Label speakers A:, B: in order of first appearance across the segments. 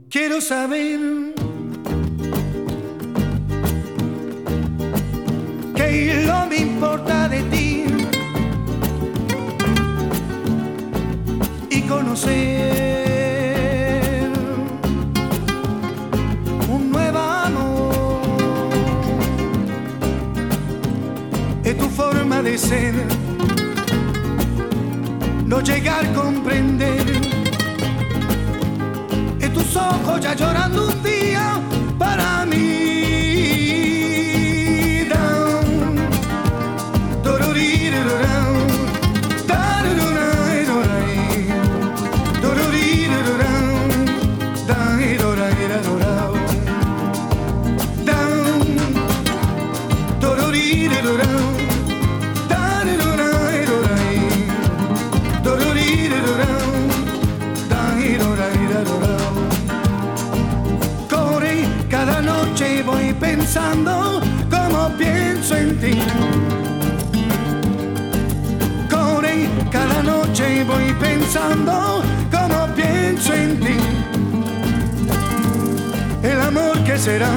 A: Quiero saber qué no me importa de ti y conocer un nuevo amor. Es tu forma de ser, no llegar a comprender. En tus ojos ya llorando un día para mí. Cada noche voy pensando como pienso en ti. Corre, cada noche voy pensando como pienso en ti. El amor que será,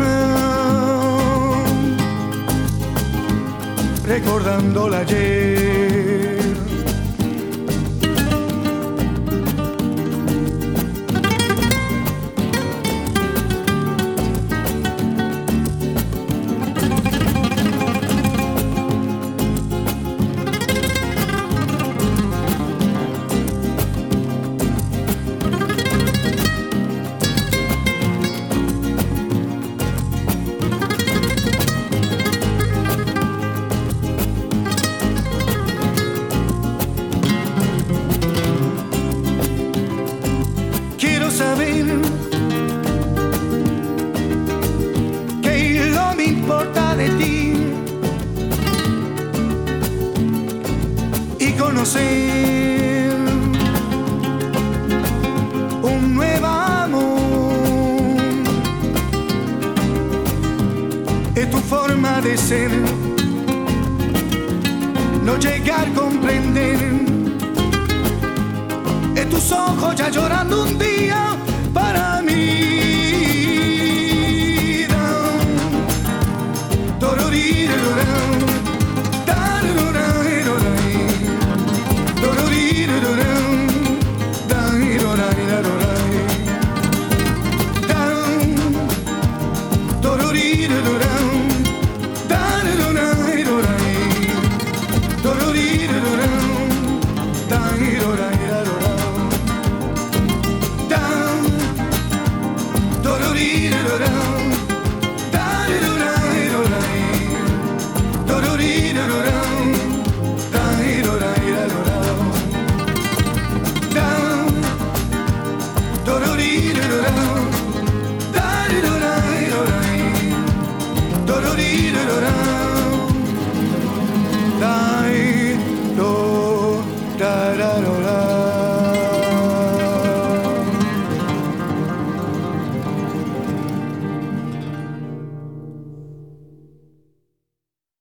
A: recordando el ayer. Saber que no me importa de ti y conocer un nuevo amor. Es tu forma de ser, no llegar a comprender. En tus ojos ya llorando un día